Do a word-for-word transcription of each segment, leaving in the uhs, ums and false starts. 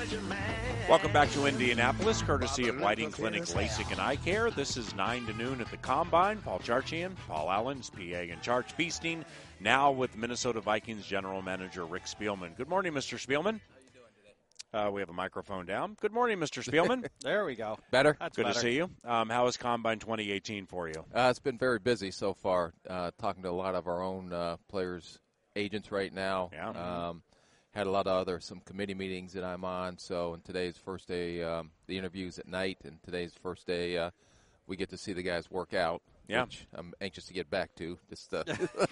Welcome back to Indianapolis, courtesy of Lighting Clinic, LASIK, and Eye Care. This is nine to noon at the Combine. Paul Charchian, Paul Allen's P A in charge, feasting now with Minnesota Vikings General Manager Rick Spielman. Good morning, Mister Spielman. Uh, we have a microphone down. Good morning, Mister Spielman. There we go. Better? That's Good better. to see you. Um, how is Combine twenty eighteen for you? Uh, it's been very busy so far, uh, talking to a lot of our own uh, players, agents right now. Yeah. Um, had a lot of other, some committee meetings that I'm on. So, and today's first day, um, the interviews at night, and today's first day uh, we get to see the guys work out. Yeah. Which I'm anxious to get back to. Just uh,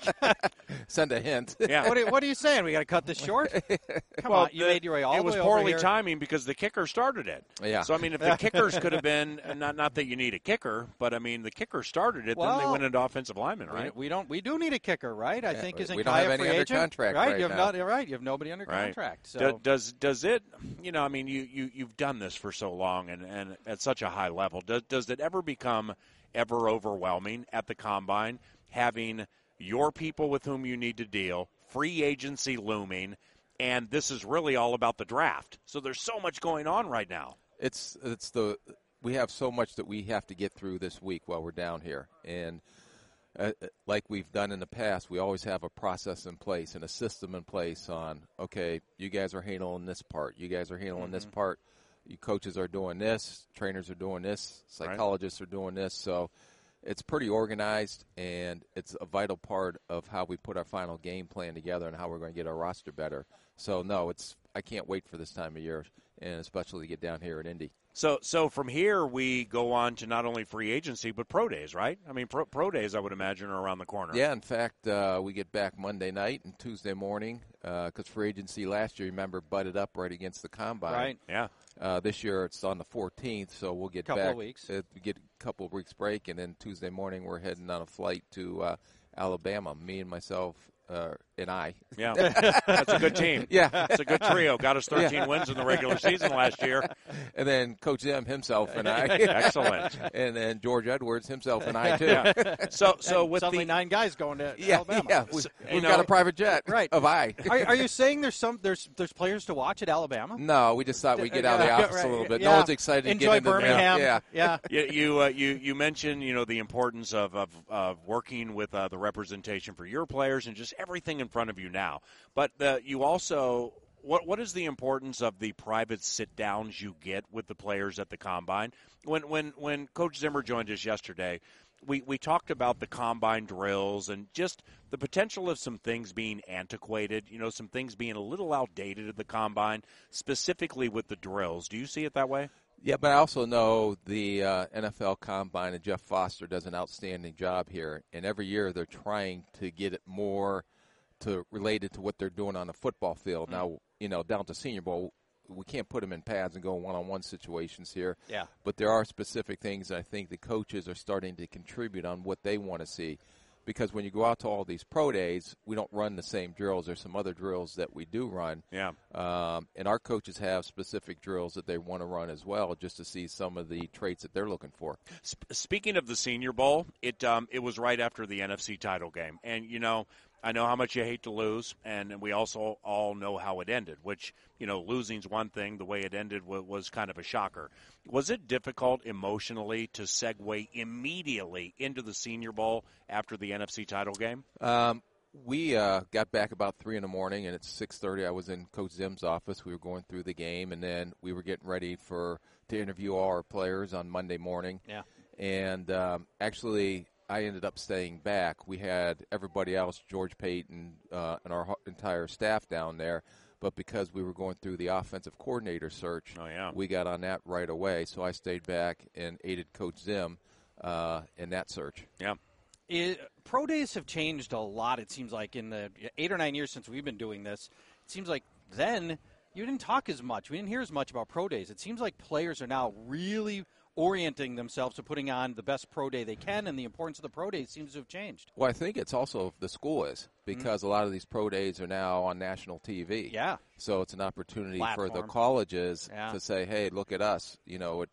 send a hint. Yeah. What are, what are you saying? We got to cut this short? Come Well, on, you the- made your way all It the was way over poorly here. timing because the kicker started it. Yeah. So, I mean, if the kickers could have been, not not that you need a kicker, but, I mean, the kicker started it, then they Well, went into offensive lineman, We- right? We don't. We do need a kicker, right? I Yeah, think we- isn't we don't Kai have a any free under agent? contract right? right you have now. not. Right. You have nobody under Right. contract. So Do- Does does it, you know, I mean, you, you, you've done this for so long and, and at such a high level. Does, does it ever become ever overwhelming at the Combine, having your people with whom you need to deal, free agency looming, and this is really all about the draft? So there's so much going on right now. It's it's the we have so much that we have to get through this week while we're down here, and uh, like we've done in the past, we always have a process in place and a system in place on, okay, you guys are handling this part, you guys are handling Mm-hmm. this part, you coaches are doing this, trainers are doing this, psychologists right. are doing this, so it's pretty organized, and it's a vital part of how we put our final game plan together and how we're going to get our roster better. So, no, it's I can't wait for this time of year, and especially to get down here at Indy. So, so from here we go on to not only free agency but pro days, right? I mean, pro, pro days I would imagine are around the corner. Yeah, in fact, uh, we get back Monday night and Tuesday morning because uh, free agency last year, remember, butted up right against the Combine. right. Yeah. Uh, this year it's on the fourteenth, so we'll get Couple back. of weeks. Uh, we get a couple of weeks break, and then Tuesday morning we're heading on a flight to uh, Alabama. Me and myself uh, and I. Yeah, that's a good team. Yeah, it's a good trio. Got us thirteen Yeah. wins in the regular season last year. And then Coach Zim himself and I. Excellent. And then George Edwards himself and I too. Yeah. So, so And with suddenly the nine guys going to Yeah, Alabama. yeah. We, So, you we've know- got a private jet Right. of I. Are, are you saying there's some there's there's players to watch at Alabama? No, we just thought we'd get out of the Yeah, office right. a little bit. Yeah. No one's excited to Enjoy get into the Birmingham. Yeah. yeah. you you, uh, you you mentioned you know the importance of of, of working with uh, the representation for your players and just everything in front of you now. But uh, you also what what is the importance of the private sit downs you get with the players at the Combine? When when when Coach Zimmer joined us yesterday, we we talked about the Combine drills and just the potential of some things being antiquated. You know, some things being a little outdated at the Combine, specifically with the drills. Do you see it that way? Yeah, but I also know the uh, N F L Combine and Jeff Foster does an outstanding job here. And every year they're trying to get it more to related to what they're doing on the football field. Mm-hmm. Now, you know, down to Senior Bowl, we can't put them in pads and go one-on-one situations here. Yeah. But there are specific things that I think the coaches are starting to contribute on what they want to see. Because when you go out to all these pro days, we don't run the same drills. There's some other drills that we do run. Yeah. Um, and our coaches have specific drills that they want to run as well, just to see some of the traits that they're looking for. Sp- speaking of the Senior Bowl, it um, it was right after the N F C title game. And, you know, I know how much you hate to lose, and we also all know how it ended, which, you know, losing's one thing. The way it ended was, was kind of a shocker. Was it difficult emotionally to segue immediately into the Senior Bowl after the N F C title game? Um, we uh, got back about three in the morning, and at six thirty I was in Coach Zim's office. We were going through the game, and then we were getting ready for to interview all our players on Monday morning. Yeah. And um, actually – I ended up staying back. We had everybody else, George Payton, uh, and our entire staff down there. But because we were going through the offensive coordinator search, oh, yeah. we got on that right away. So I stayed back and aided Coach Zim uh, in that search. Yeah. It, pro days have changed a lot, it seems like, in the eight or nine years since we've been doing this. It seems like then you didn't talk as much. We didn't hear as much about pro days. It seems like players are now really orienting themselves to putting on the best pro day they can, and the importance of the pro day seems to have changed. Well, I think it's also the school is, because mm-hmm. a lot of these pro days are now on national T V. Yeah. So it's an opportunity Platform. for the colleges yeah. to say, hey, look at us. You know, it, uh,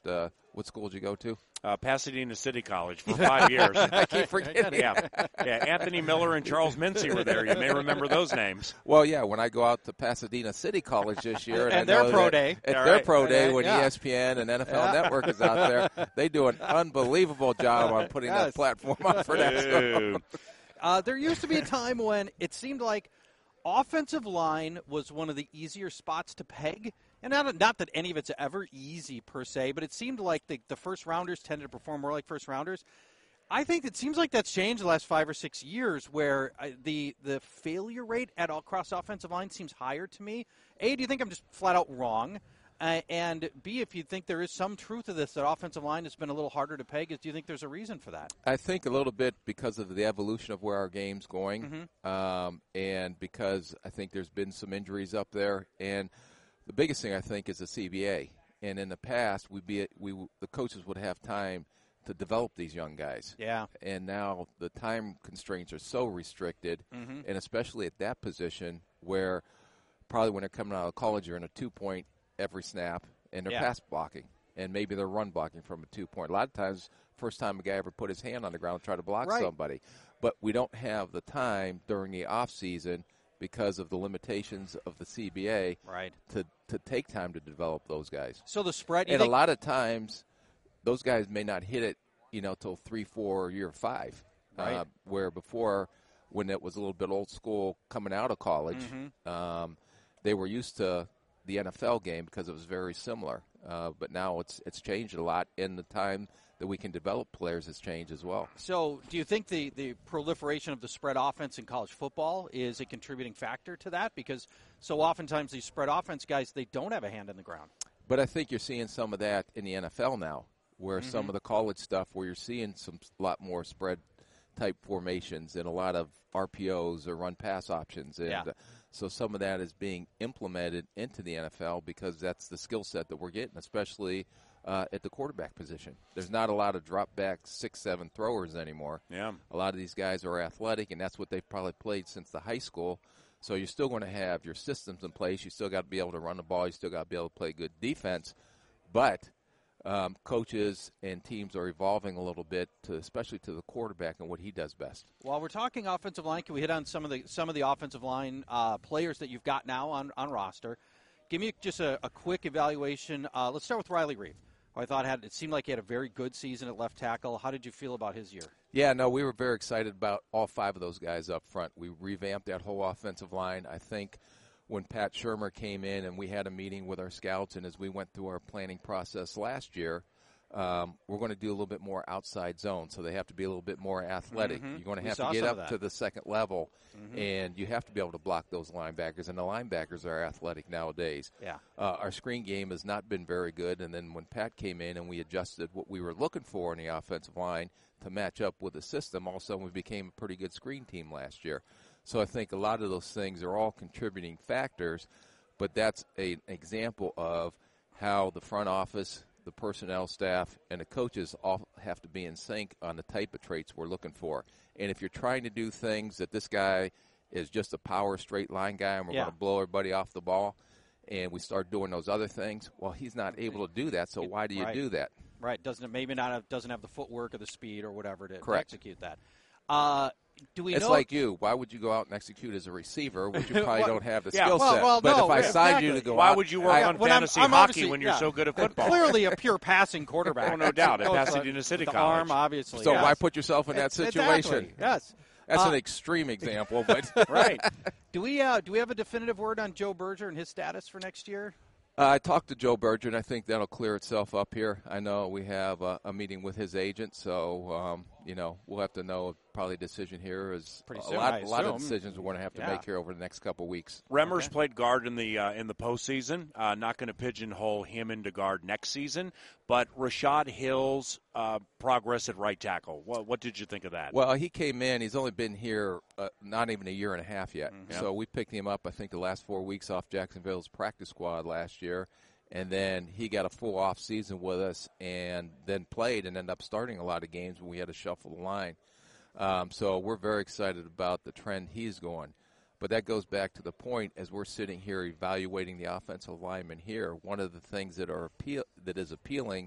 What school did you go to? Uh, Pasadena City College for five years. I keep forgetting. Yeah, yeah. Anthony Miller and Charles Mincy were there. You may remember those names. Well, yeah. When I go out to Pasadena City College this year, and, and I their know pro that day, at All their right. pro day when Yeah. E S P N and N F L Network is out there, they do an unbelievable job on putting Yes. that platform up for that. Ooh. Uh, there used to be a time when it seemed like offensive line was one of the easier spots to peg. And not, not that any of it's ever easy per se, but it seemed like the, the first rounders tended to perform more like first rounders. I think it seems like that's changed the last five or six years where uh, the the failure rate at all across offensive line seems higher to me. A, do you think I'm just flat out wrong? Uh, and B, if you think there is some truth to this, that offensive line has been a little harder to peg, do you think there's a reason for that? I think a little bit because of the evolution of where our game's going, Mm-hmm. um, and because I think there's been some injuries up there. And the biggest thing I think is the C B A. And in the past, we'd be we the coaches would have time to develop these young guys. Yeah. And now the time constraints are so restricted, Mm-hmm. and especially at that position where probably when they're coming out of college, you're in a two-point every snap, and they're Yeah. pass blocking, and maybe they're run blocking from a two-point. A lot of times, first time a guy ever put his hand on the ground and try to block Right. somebody. But we don't have the time during the off season because of the limitations of the C B A Right. to, to take time to develop those guys. So the spread, you And a think, lot of times, those guys may not hit it, you know, till three, four, or year five. Right. Uh, where before, when it was a little bit old school coming out of college, Mm-hmm. um, they were used to the N F L game because it was very similar. Uh, but now it's it's changed a lot, and the time that we can develop players has changed as well. So, do you think the, the proliferation of the spread offense in college football is a contributing factor to that? Because so oftentimes these spread offense guys, they don't have a hand in the ground. But I think you're seeing some of that in the N F L now, where Mm-hmm. some of the college stuff, where you're seeing some lot more spread type formations and a lot of R P Os or run pass options. And Yeah. uh, so some of that is being implemented into the N F L because that's the skill set that we're getting, especially uh, at the quarterback position. There's not a lot of drop back six, seven throwers anymore. Yeah. A lot of these guys are athletic, and that's what they've probably played since the high school. So you're still going to have your systems in place. You still got to be able to run the ball. You still got to be able to play good defense. But um, coaches and teams are evolving a little bit, to, especially to the quarterback and what he does best. While we're talking offensive line, can we hit on some of the some of the offensive line uh, players that you've got now on, on roster? Give me just a, a quick evaluation. Uh, let's start with Riley Reeve, who I thought had it seemed like he had a very good season at left tackle. How did you feel about his year? Yeah, no, we were very excited about all five of those guys up front. We revamped that whole offensive line. I think when Pat Shurmur came in and we had a meeting with our scouts, and as we went through our planning process last year, um, we're going to do a little bit more outside zone, so they have to be a little bit more athletic. Mm-hmm. You're going to We have saw to get some of up that. to the second level, Mm-hmm. and you have to be able to block those linebackers, and the linebackers are athletic nowadays. Yeah. Uh, our screen game has not been very good, and then when Pat came in and we adjusted what we were looking for in the offensive line to match up with the system, all of a sudden we became a pretty good screen team last year. So I think a lot of those things are all contributing factors, but that's a, an example of how the front office, the personnel staff, and the coaches all have to be in sync on the type of traits we're looking for. And if you're trying to do things that this guy is just a power straight line guy and we're Yeah. going to blow everybody off the ball, and we start doing those other things, well, he's not able to do that, so why do you Right. do that? Right, doesn't it maybe not have, doesn't have the footwork or the speed or whatever to, to Correct. execute that. Uh, do we It's know? like you. Why would you go out and execute as a receiver, which you probably Well, don't have the yeah. skill Well, set? well, but no, if I signed you to exactly. go Why out, would you work I- on when I'm- fantasy I'm hockey obviously- when you're yeah. so good at football? Clearly a pure passing quarterback. Oh, no doubt, at Goes, uh, Pasadena City the College. arm, obviously. So yes. why put yourself in that Ex- situation? Exactly. Yes. That's Uh, an extreme example, but Right. Do we uh, do we have a definitive word on Joe Berger and his status for next year? Uh, I talked to Joe Berger, and I think that'll clear itself up here. I know we have a, a meeting with his agent, so um, you know we'll have to know. Probably a decision here is Pretty a soon, lot. I A lot of assume. decisions we're going to have to Yeah. make here over the next couple weeks. Remmers Okay. played guard in the uh, in the postseason. Uh, not going to pigeonhole him into guard next season, but Rashad Hill's uh, progress at right tackle. What, what did you think of that? Well, he came in. He's only been here uh, not even a year and a half yet. Mm-hmm. So we picked him up, I think, the last four weeks off Jacksonville's practice squad last year. And then he got a full off season with us and then played and ended up starting a lot of games when we had to shuffle the line. Um, so we're very excited about the trend he's going. But that goes back to the point as we're sitting here evaluating the offensive linemen here. One of the things that are appeal, that is appealing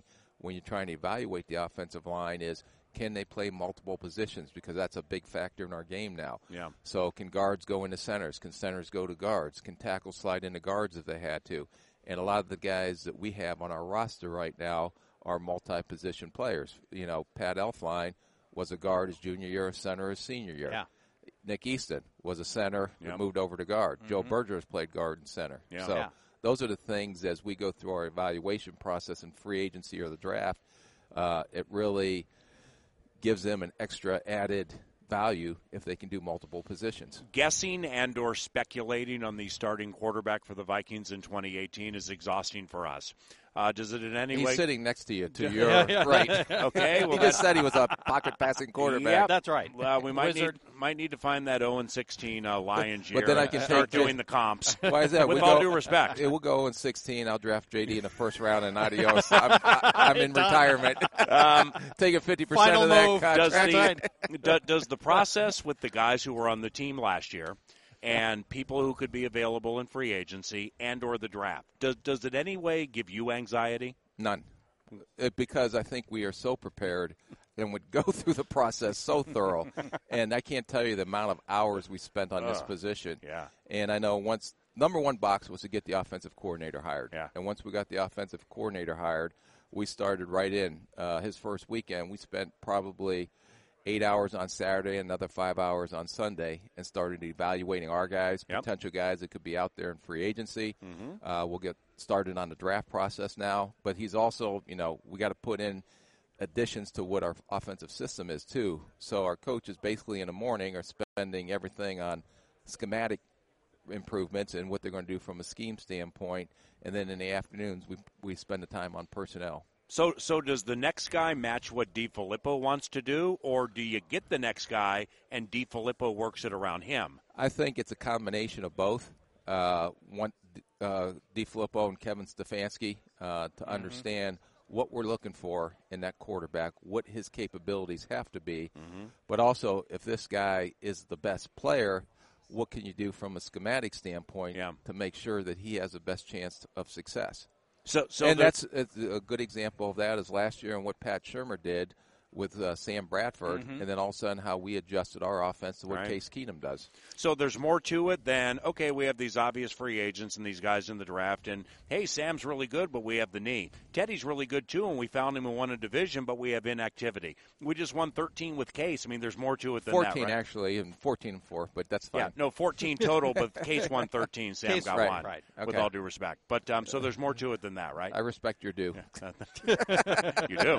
when you're trying to evaluate the offensive line is, can they play multiple positions? Because that's a big factor in our game now. Yeah. So can guards go into centers? Can centers go to guards? Can tackles slide into guards if they had to? And a lot of the guys that we have on our roster right now are multi-position players. You know, Pat Elflein was a guard his junior year, a center his senior year. Yeah. Nick Easton was a center Yep. that moved over to guard. Mm-hmm. Joe Berger has played guard and center. Yeah. So Yeah. those are the things as we go through our evaluation process in free agency or the draft, uh, it really gives them an extra added value if they can do multiple positions. Guessing and or speculating on the starting quarterback for the Vikings in twenty eighteen is exhausting for us. Uh, does it in any He's way? sitting next to you, to your Yeah, yeah. right. Okay, well, He just said he was a pocket passing quarterback. Yep. That's right. Well, we might need, Wizard. might need to find that oh and sixteen uh, Lions year But then I and can start take- doing the comps. Why is that? With We all go- due respect. It will go in sixteen. I'll draft J D in the first round, and adios. I'm, I, I'm in retirement. Um, Taking fifty percent Final of that move. does contract. the do, does the process with the guys who were on the team last year and people who could be available in free agency and or the draft, does does it any way give you anxiety? None. It, because I think we are so prepared and would go through the process so thorough. And I can't tell you the amount of hours we spent on this Ugh. position. Yeah. And I know once number one box was to get the offensive coordinator hired. Yeah. And once we got the offensive coordinator hired, we started right in. Uh, his first weekend, we spent probably eight hours on Saturday, another five hours on Sunday, and started evaluating our guys, Yep. potential guys that could be out there in free agency. Mm-hmm. Uh, we'll get started on the draft process now. But he's also, you know, we got to put in additions to what our offensive system is, too. So our coaches basically in the morning are spending everything on schematic improvements and what they're going to do from a scheme standpoint. And then in the afternoons, we we spend the time on personnel. So, so does the next guy match what DeFilippo wants to do, or do you get the next guy and DeFilippo works it around him? I think it's a combination of both. Uh, one, uh, DeFilippo and Kevin Stefanski uh, to Mm-hmm. understand what we're looking for in that quarterback, what his capabilities have to be, Mm-hmm. but also if this guy is the best player, what can you do from a schematic standpoint Yeah. to make sure that he has the best chance of success? So, so and the- that's it's a good example of that is last year and what Pat Shermer did with uh, Sam Bradford, and then all of a sudden how we adjusted our offense to what Right. Case Keenum does. So there's more to it than, okay, we have these obvious free agents and these guys in the draft, and, hey, Sam's really good, but we have the knee. Teddy's really good, too, and we found him and won a division, but we have inactivity. We just won thirteen with Case. I mean, there's more to it than fourteen that, right? actually, and fourteen and four, but that's fine. Yeah, no, fourteen total, but Case won thirteen. Sam Case- got right, one, right. with Okay. all due respect. But um, so there's more to it than that, right? I respect your due. You do.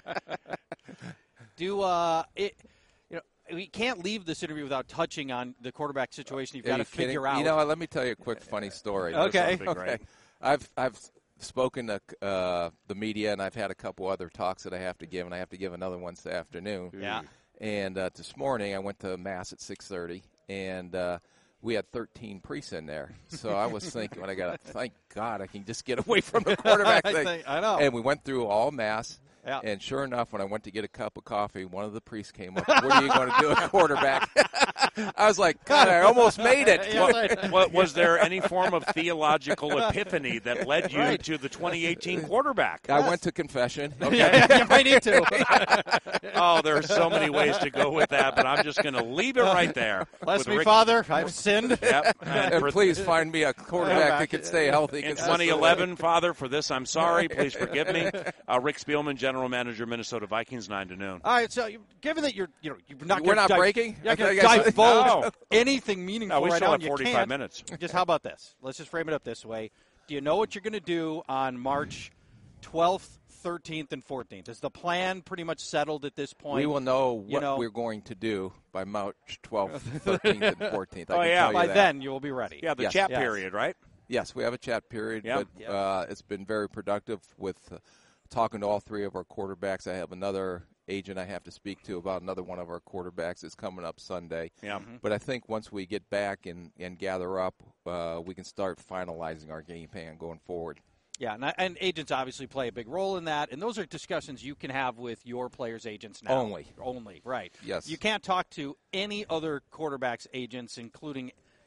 Do uh, it? You know, we can't leave this interview without touching on the quarterback situation. You've Are got you to figure kidding? out. You know what? Let me tell you a quick funny story. Okay. Something great. I've I've spoken to uh, the media, and I've had a couple other talks that I have to give, and I have to give another one this afternoon. Yeah. And uh, this morning, I went to Mass at six thirty, and uh, we had thirteen priests in there. So I was thinking, when I got, thank God, I can just get away from the quarterback I thing. think- I know. And we went through all Mass. Yeah. And sure enough, when I went to get a cup of coffee, one of the priests came up. What are you going to do at quarterback? I was like, God, I almost made it. Yeah, right. What, was there any form of theological epiphany that led you Right. to the twenty eighteen quarterback? I went to confession. Yeah, you might need to. Oh, there are so many ways to go with that, but I'm just going to leave it right there. Bless with me, Rick- Father. I've sinned. Yep. And And for- please find me a quarterback that can stay healthy. in consistently. twenty eleven, Father, for this, I'm sorry. Please forgive me. Uh, Rick Spielman, General Manager, Minnesota Vikings, nine to noon. All right, so you- given that you're, you know, you're not We're gonna not di- breaking? You're not I going to thought you guys- divulge No. anything meaningful No, we right still now. have and you forty-five can't. minutes. Just how about this? Let's just frame it up this way. Do you know what you're going to do on March twelfth, thirteenth, and fourteenth? Is the plan pretty much settled at this point? We will know what You know- we're going to do by March twelfth, thirteenth, and fourteenth. I Oh, can yeah. tell you By that. then, you will be ready. Yeah, the Yes. chat Yes. period, right? Yes, we have a chat period, Yeah. but Yeah. uh, it's been very productive with uh, talking to all three of our quarterbacks. I have another agent I have to speak to about another one of our quarterbacks that's coming up Sunday. Yeah. But I think once we get back and, and gather up, uh, we can start finalizing our game plan going forward. Yeah, and, and agents obviously play a big role in that, and those are discussions you can have with your players' agents now. Only. Only, right. Yes. You can't talk to any other quarterbacks' agents, including,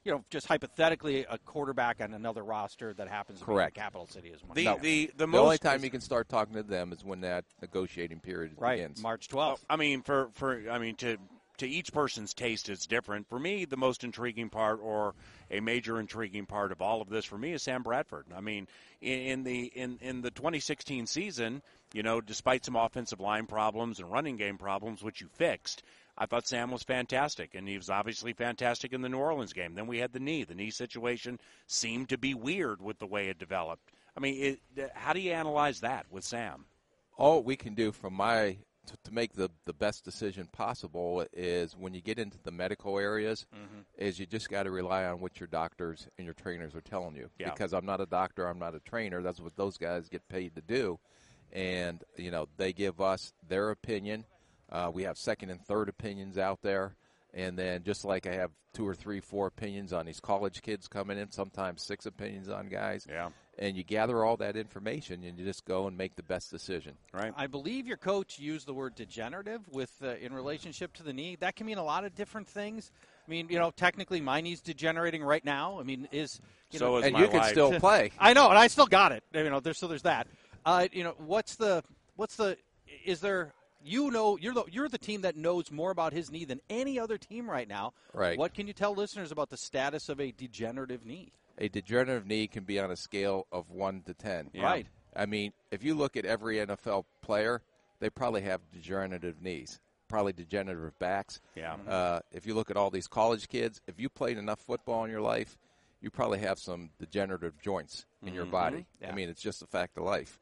you know, just hypothetically, a quarterback on another roster that happens to Correct. be in the capital city is one. The, no. the, the, The most only time you can start talking to them is when that negotiating period right, begins. March twelfth. I mean, for, for I mean, to to each person's taste, it's different. For me, the most intriguing part, or a major intriguing part of all of this, for me, is Sam Bradford. I mean, in, in the in, in the twenty sixteen season, you know, despite some offensive line problems and running game problems, which you fixed, I thought Sam was fantastic, and he was obviously fantastic in the New Orleans game. Then we had the knee. The knee situation seemed to be weird with the way it developed. I mean, it, how do you analyze that with Sam? All we can do from my to, to make the, the best decision possible is when you get into the medical areas, mm-hmm. is you just got to rely on what your doctors and your trainers are telling you. Yeah. Because I'm not a doctor, I'm not a trainer. That's what those guys get paid to do. And, you know, they give us their opinion. Uh, we have second and third opinions out there. And then just like I have two or three, four opinions on these college kids coming in, sometimes six opinions on guys. Yeah. And you gather all that information and you just go and make the best decision. Right. I believe your coach used the word degenerative with uh, in relationship to the knee. That can mean a lot of different things. I mean, you know, technically my knee's degenerating right now. I mean, is you so know, is and my you can life. still play. I know, and I still got it. You know, there's so there's that. Uh, you know, what's the what's the is there? You know, you're the you're the team that knows more about his knee than any other team right now. Right. What can you tell listeners about the status of a degenerative knee? A degenerative knee can be on a scale of one to ten. Yeah. Right. I mean, if you look at every N F L player, they probably have degenerative knees, probably degenerative backs. Yeah. Uh, if you look at all these college kids, if you played enough football in your life, you probably have some degenerative joints in your body. Yeah. I mean, it's just a fact of life.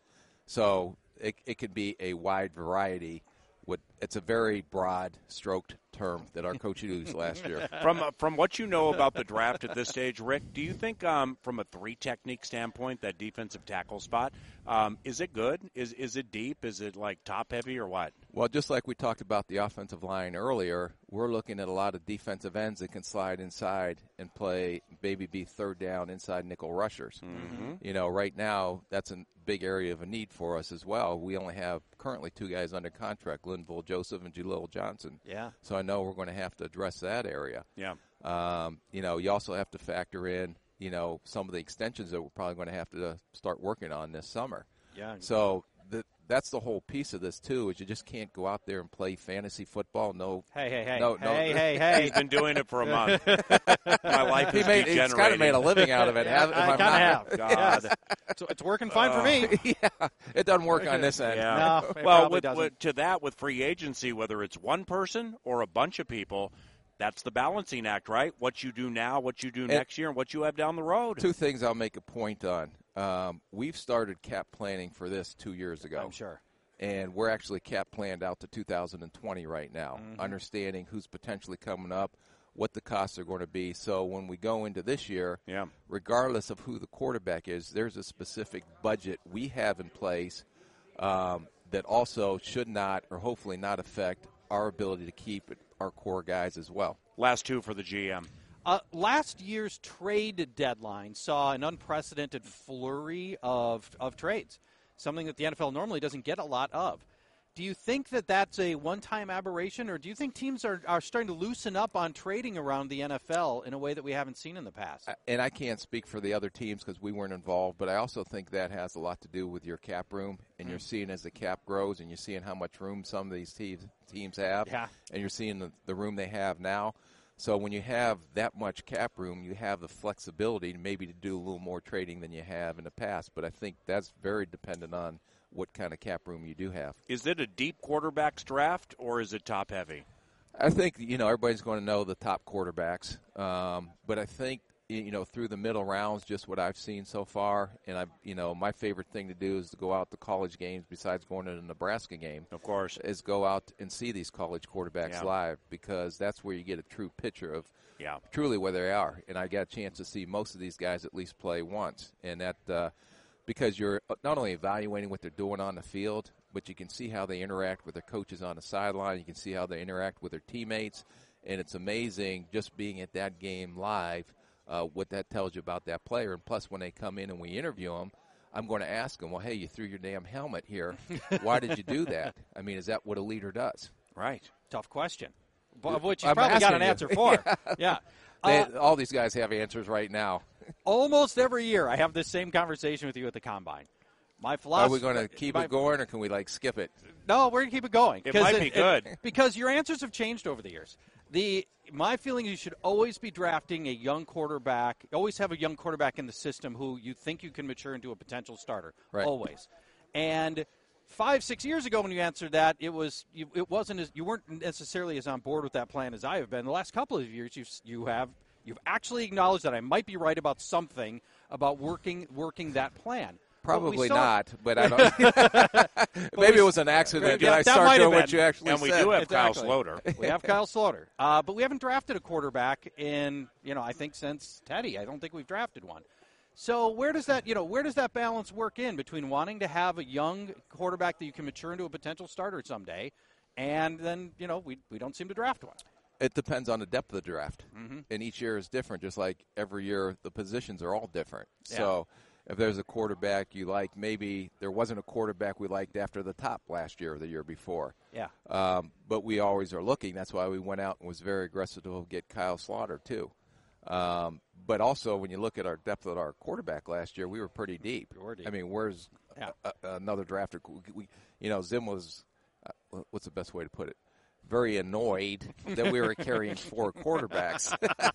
So it, it can be a wide variety. With, it's a very broad stroked term that our coach used last year. From uh, from what you know about the draft at this stage, Rick, do you think um, from a three technique standpoint, that defensive tackle spot, um, is it good? Is is it deep? Is it like top heavy or what? Well, just like we talked about the offensive line earlier, we're looking at a lot of defensive ends that can slide inside and play, maybe be third down inside nickel rushers. Mm-hmm. You know, right now that's a big area of a need for us as well. We only have currently two guys under contract, Linval Joseph and Jalil Johnson. Yeah. So I know we're going to have to address that area. Yeah. Um, you know, you also have to factor in, you know, some of the extensions that we're probably going to have to uh, start working on this summer. Yeah. So the, that's the whole piece of this too. Is you just can't go out there and play fantasy football. No, Hey, hey, hey, no, hey, no. hey, hey. He's been doing it for a month. My life He is made, he's kind of made a living out of it. Yeah, have, I am kind of not? have. God. Yes. So it's working fine for me. Yeah, it doesn't work on this end. Yeah. No, it well, probably with, doesn't. with, to that, with free agency, whether it's one person or a bunch of people, that's the balancing act, right? What you do now, what you do And next year, and what you have down the road. Two things I'll make a point on. Um, we've started cap planning for this two years ago. I'm sure. And we're actually cap planned out to two thousand twenty right now, Mm-hmm. understanding who's potentially coming up, what the costs are going to be. So when we go into this year, Yeah. regardless of who the quarterback is, there's a specific budget we have in place um, that also should not or hopefully not affect our ability to keep our core guys as well. Last two for the G M. Uh, last year's trade deadline saw an unprecedented flurry of, of trades, something that the N F L normally doesn't get a lot of. Do you think that that's a one-time aberration, or do you think teams are, are starting to loosen up on trading around the N F L in a way that we haven't seen in the past? And I can't speak for the other teams because we weren't involved, but I also think that has a lot to do with your cap room, and you're seeing as the cap grows, and you're seeing how much room some of these teams teams have, Yeah. and you're seeing the, the room they have now. So when you have that much cap room, you have the flexibility maybe to do a little more trading than you have in the past. But I think that's very dependent on what kind of cap room you do have. Is it a deep quarterbacks draft, or is it top heavy? I think, you know, everybody's going to know the top quarterbacks. Um, but I think, you know, through the middle rounds, just what I've seen so far, and, I, you know, my favorite thing to do is to go out to college games besides going to the Nebraska game. Of course. Is go out and see these college quarterbacks Yeah. live because that's where you get a true picture of Yeah. truly where they are. And I got a chance to see most of these guys at least play once. And that uh, because you're not only evaluating what they're doing on the field, but you can see how they interact with their coaches on the sideline. You can see how they interact with their teammates. And it's amazing just being at that game live, uh, what that tells you about that player. And plus, when they come in and we interview them, I'm going to ask them, well, hey, you threw your damn helmet here. Why did you do that? I mean, is that what a leader does? Right. Tough question, of which he's I'm probably got asking an you. answer for. Yeah. They, Uh, all these guys have answers right now. Almost every year, I have this same conversation with you at the Combine. My philosophy. Are we going to keep my, it going, or can we like skip it? No, we're going to keep it going. It might it, be good. It, because your answers have changed over the years. The My feeling is you should always be drafting a young quarterback, always have a young quarterback in the system who you think you can mature into a potential starter. Right. Always. And five, six years ago when you answered that, it was you, it wasn't as, you weren't necessarily as on board with that plan as I have been. The last couple of years, you've you have you've actually acknowledged that I might be right about something about working working that plan. Probably saw, not, but I don't. Maybe we, it was an accident. yeah, Did I that start doing been. what you actually and said? we do have Exactly. Kyle Sloter. We have Kyle Sloter. Uh, but we haven't drafted a quarterback in, you know, I think since Teddy. I don't think we've drafted one. So where does that, you know, where does that balance work in between wanting to have a young quarterback that you can mature into a potential starter someday, and then, you know, we we don't seem to draft one? It depends on the depth of the draft, mm-hmm. and each year is different. Just like every year, the positions are all different. Yeah. So if there's a quarterback you like, maybe there wasn't a quarterback we liked after the top last year or the year before. Yeah. Um, but we always are looking. That's why we went out and was very aggressive to get Kyle Sloter too. Um, but also, when you look at our depth of our quarterback last year, we were pretty deep. We were deep. I mean, where's Yeah. a, a, another drafter? We, you know, Zim was, uh, what's the best way to put it? Very annoyed that we were carrying four quarterbacks.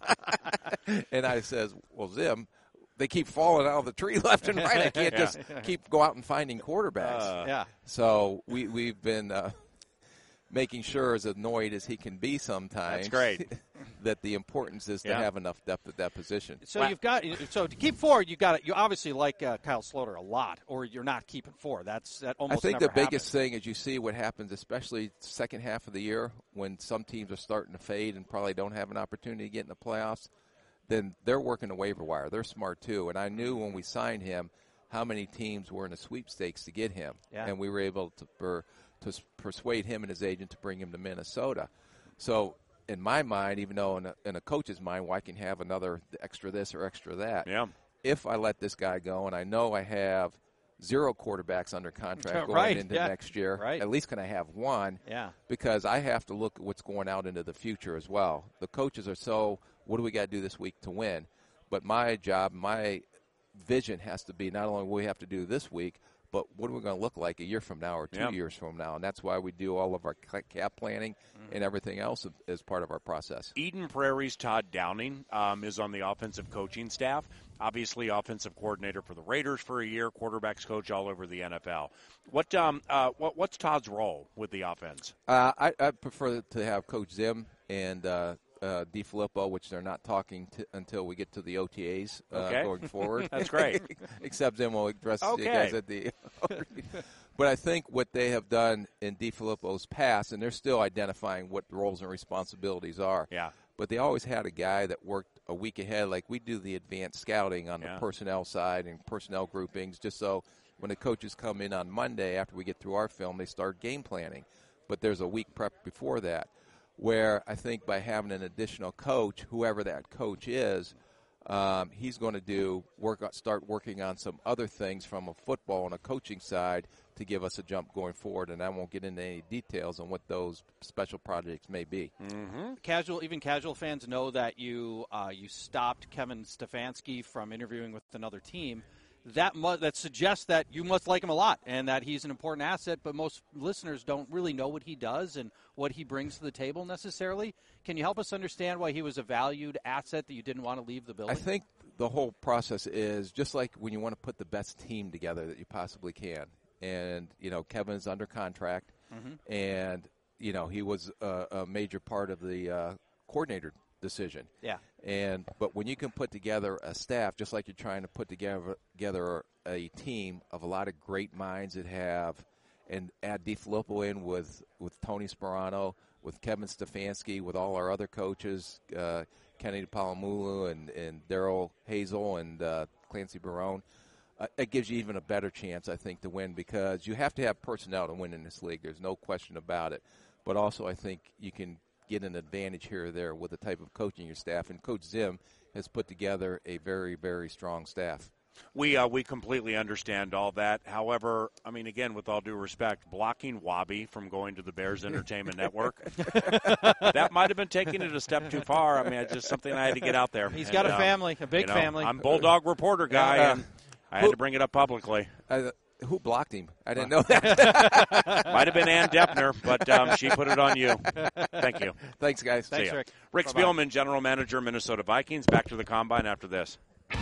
And I says, well, Zim, they keep falling out of the tree left and right. I can't Yeah. just keep go out and finding quarterbacks. Uh, Yeah. So we, we've been uh, making sure, as annoyed as he can be sometimes, That's great. that the importance is to Yeah. have enough depth at that position. So you've got so to keep four, you got you obviously like uh, Kyle Sloter a lot, or you're not keeping four. That's that I almost. think the never biggest happens. thing is you see what happens, especially second half of the year, when some teams are starting to fade and probably don't have an opportunity to get in the playoffs. Then they're working the waiver wire. They're smart too. And I knew when we signed him how many teams were in a sweepstakes to get him, Yeah. and we were able to per, to s- persuade him and his agent to bring him to Minnesota. So in my mind, even though in a, in a coach's mind, well, I can have another extra this or extra that. Yeah. If I let this guy go, and I know I have zero quarterbacks under contract going Right, into yeah. next year, Right. at least can I have one? Yeah. Because I have to look at what's going out into the future as well. The coaches are so, what do we got to do this week to win? But my job, my vision has to be not only what we have to do this week, but what are we going to look like a year from now or two Yeah. years from now? And that's why we do all of our ca- cap planning Mm-hmm. and everything else as part of our process. Eden Prairie's Todd Downing um, is on the offensive coaching staff. Obviously, offensive coordinator for the Raiders for a year, quarterbacks coach all over the N F L. What um uh what what's Todd's role with the offense? Uh, I, I prefer to have Coach Zim and uh, uh, DiFilippo, which they're not talking to until we get to the O T As uh, Okay. going forward. That's great. Except Zim will address Okay. you guys at the. But I think what they have done in DiFilippo's past, and they're still identifying what the roles and responsibilities are. Yeah. But they always had a guy that worked a week ahead. Like we do the advanced scouting on Yeah. the personnel side and personnel groupings, just so when the coaches come in on Monday after we get through our film, they start game planning. But there's a week prep before that, where I think by having an additional coach, whoever that coach is, um, he's going to do work, start working on some other things from a football and a coaching side to give us a jump going forward. And I won't get into any details on what those special projects may be. Mm-hmm. Casual, even casual fans know that you uh, you stopped Kevin Stefanski from interviewing with another team. That mu- that suggests that you must like him a lot and that he's an important asset. But most listeners don't really know what he does and what he brings to the table necessarily. Can you help us understand why he was a valued asset that you didn't want to leave the building? I think the whole process is just like when you want to put the best team together that you possibly can. And, you know, Kevin's under contract, Mm-hmm. and, you know, he was a, a major part of the uh, coordinator decision. Yeah. And but when you can put together a staff, just like you're trying to put together together a team of a lot of great minds that have, and add DiFilippo in with, with Tony Sperano, with Kevin Stefanski, with all our other coaches, uh, Kenny Palomulu and, and Daryl Hazel and uh, Clancy Barone, uh, it gives you even a better chance, I think, to win because you have to have personnel to win in this league. There's no question about it. But also I think you can get an advantage here or there with the type of coaching your staff. And Coach Zim has put together a very, very strong staff. We uh, we completely understand all that. However, I mean, again, with all due respect, blocking Wabi from going to the Bears Entertainment Network, that might have been taking it a step too far. I mean, it's just something I had to get out there. He's and, got a uh, family, a big you know, family. I'm Bulldog reporter guy, Uh, and I had who- to bring it up publicly. Uh, who blocked him? I didn't know that. Might have been Ann Deppner, but um, she put it on you. Thank you. Thanks, guys. Thanks, See ya. Rick. Rick Bye-bye. Spielman, General Manager, Minnesota Vikings. Back to the Combine after this.